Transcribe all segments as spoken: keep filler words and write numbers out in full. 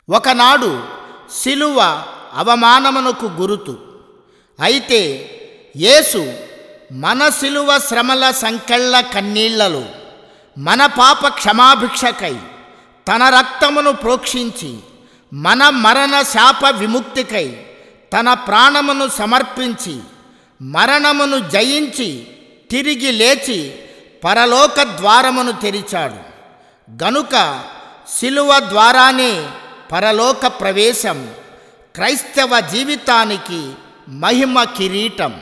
ఒకనాడు సిలువ అవమానమునకు గురుతు. అయితే యేసు మన సిలువ శ్రమల సంకెళ్ళ కన్నీళ్లలో మన పాప క్షమాభిక్షకై తన రక్తమును ప్రోక్షించి మన మరణ శాప విముక్తికై తన ప్రాణమును సమర్పించి మరణమును జయించి తిరిగి లేచి పరలోక ద్వారమును తెరిచాడు. గనుక సిలువ ద్వారానే పరలోక ప్రవేశం క్రైస్తవ జీవితానికి మహిమ కిరీటం.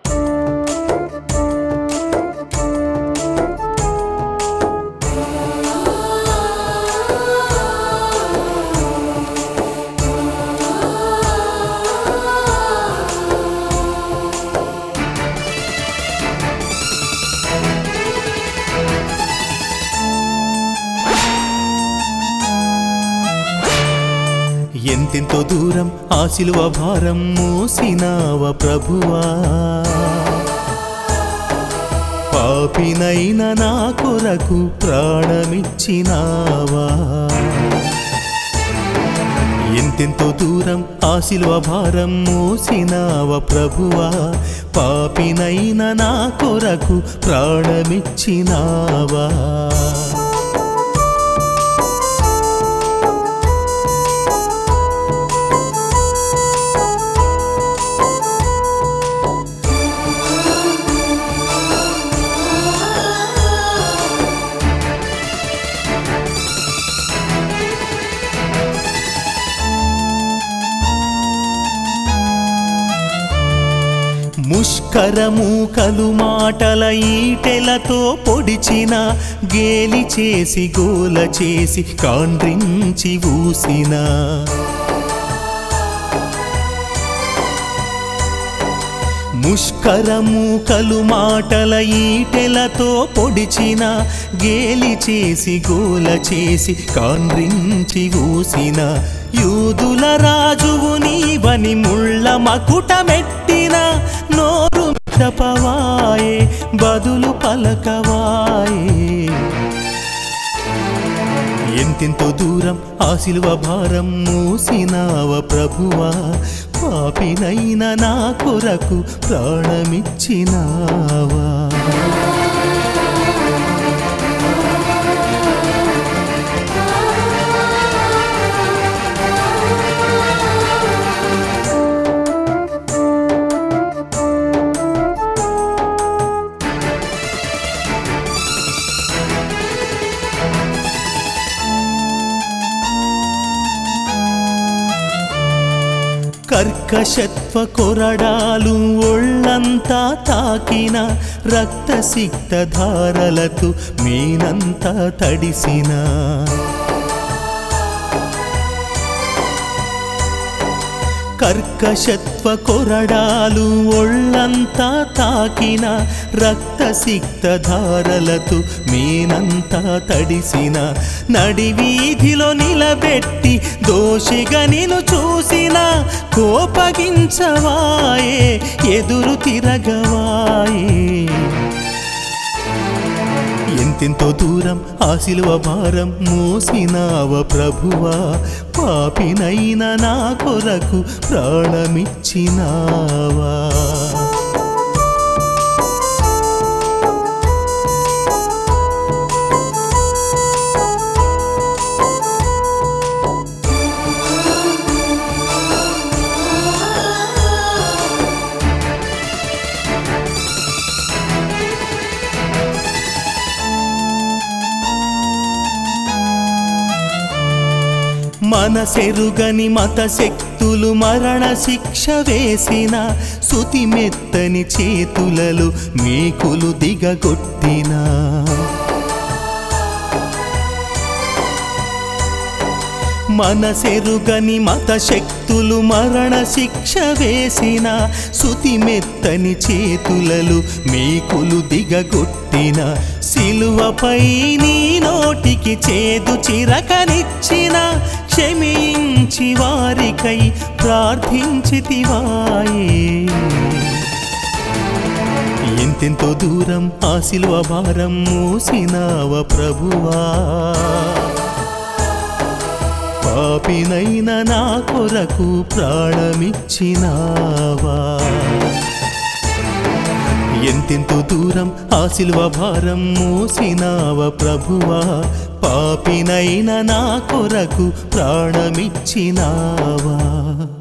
ఎంతెంతో దూరం ఆ సిలువ భారం మోసినావ ప్రభువా, పాపినైన నా కొరకు ప్రాణమిచ్చినావా. ఎంతెంతో దూరం ఆ సిలువ భారం మోసినావ ప్రభువా, పాపినైన నా కొరకు ప్రాణమిచ్చినావా. ముష్కరము కలు మాటల ఈటెలతో పొడిచిన, గేలి చేసి గోల చేసి కాండ్రించి ఊసిన, ముష్కరము కలు మాటల ఈటెలతో పొడిచిన, గేలి చేసి గోల చేసి కాండ్రించి ఊసిన, యూదుల రాజువు నీవని ముళ్ళ మకుటమెట్టిన, నోరు మిటపవాయే బదులు పలకవాయే. ఎంతెంతో దూరం ఆ సిలువ భారం మోసినావ ప్రభువా, పాపినైన నా కొరకు ప్రాణమిచ్చినావా. కర్కశత్వ కొరడాలు ఒళ్ళంతా తాకిన, రక్తసిక్త ధారలతో మీనంతా తడిసిన, కర్కశత్వ కొరడాలు ఒళ్ళంతా తాకిన, రక్తసిక్త ధారలతో మీనంతా తడిసిన, నడివీధిలో నిలబెట్టి దోషిగా నిన్ను చూసిన, కోపగించవాయే ఎదురు తిరగవాయే. ఎంతెంతో దూరం ఆ సిలువ భారం మోసినావ ప్రభువా, పాపినైన నా కొరకు ప్రాణమిచ్చినావా. మనసెరుగని మత శక్తులు మరణ శిక్ష వేసిన, సుతిమెత్తని చేతులలో మేకులు దిగగొట్టిన, మనసెరుగని మత శక్తులు మరణ శిక్ష వేసిన, సుతిమెత్తని చేతులలో మేకులు దిగగొట్టిన, సిలువపై నీ నోటికి చేదు చిరకనిచ్చిన, క్షమించి వారికై ప్రార్థించితివాయే. ఎంతెంతో దూరం ఆ సిలువ భారం మోసినావ ప్రభువా, పాపినైన నా కొరకు ప్రాణమిచ్చినావా. ఎంతెంతో దూరం ఆ సిలువ భారం మోసినావ ప్రభువా, పాపినైన నా కొరకు ప్రాణమిచ్చినావా.